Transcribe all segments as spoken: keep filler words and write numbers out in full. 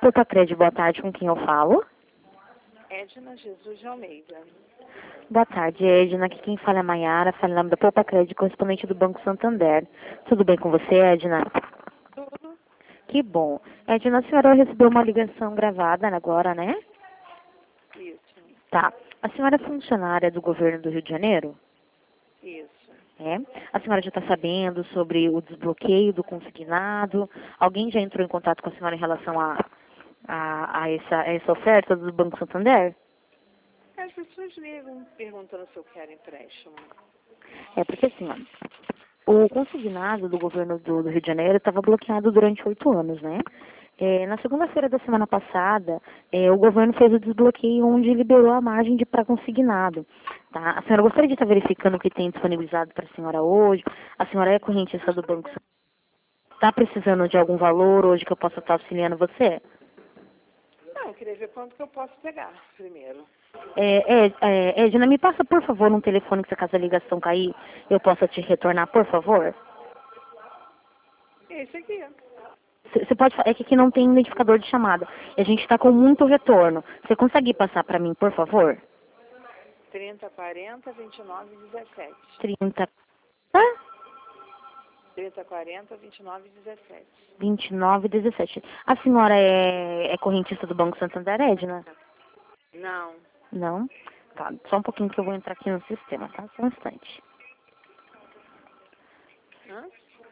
Portacred, boa tarde, com quem eu falo? Edna Jesus de Almeida. Boa tarde, Edna. Aqui quem fala é Maiara, fala em nome da Portacred, correspondente do Banco Santander. Tudo bem com você, Edna? Tudo? Que bom. Edna, a senhora recebeu uma ligação gravada agora, né? Isso. Tá. A senhora é funcionária do governo do Rio de Janeiro? Isso. É. A senhora já está sabendo sobre o desbloqueio do consignado? Alguém já entrou em contato com a senhora em relação a, a, a, essa, a essa oferta do Banco Santander? As pessoas ligam perguntando se eu quero empréstimo. É, porque assim, ó, o consignado do governo do, do Rio de Janeiro estava bloqueado durante oito anos, né? É, na segunda-feira da semana passada, é, o governo fez o desbloqueio onde liberou a margem de para consignado. Tá? A senhora gostaria de estar verificando o que tem disponibilizado para a senhora hoje? A senhora é correntista do Banco Santander? Está precisando de algum valor hoje que eu possa estar auxiliando você? Não, eu queria ver quanto que eu posso pegar primeiro. É, é, é, Edna, me passa, por favor, um telefone que se caso a ligação cair, eu possa te retornar, por favor? Esse aqui. Você pode falar, é que aqui não tem identificador de chamada. E a gente está com muito retorno. Você consegue passar para mim, por favor? trinta, quarenta, vinte e nove, dezessete. trinta. Ah? trinta, quarenta, vinte e nove, dezessete. vinte e nove, dezessete. A senhora é, é correntista do Banco Santander, Edna? Não. Não? Tá, só um pouquinho que eu vou entrar aqui no sistema, tá? Só um instante. Hã?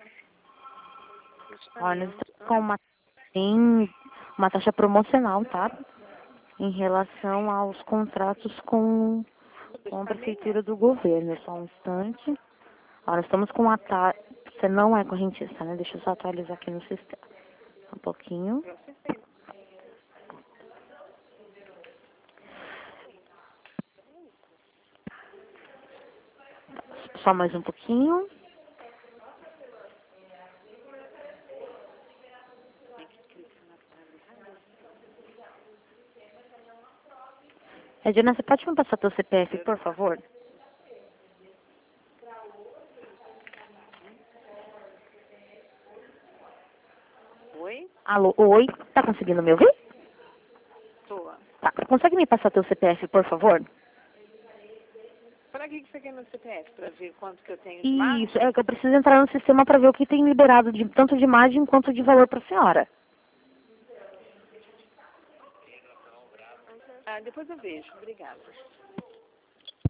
Olha, nós estamos com uma, sim, uma taxa promocional, tá? Em relação aos contratos com, com a prefeitura do governo. Só um instante. Ó, nós estamos com uma taxa. Você não é correntista, né? Deixa eu só atualizar aqui no sistema. Um pouquinho. Só mais um pouquinho. Edna, você pode me passar teu C P F, por favor? Oi? Alô, oi? Tá conseguindo me ouvir? Tô. Tá. Consegue me passar teu C P F, por favor? Pra que que você quer meu C P F? Pra ver quanto que eu tenho de margem? Isso, é que eu preciso entrar no sistema para ver o que tem liberado, de, tanto de margem quanto de valor para a senhora. Ah, depois eu vejo. Obrigada.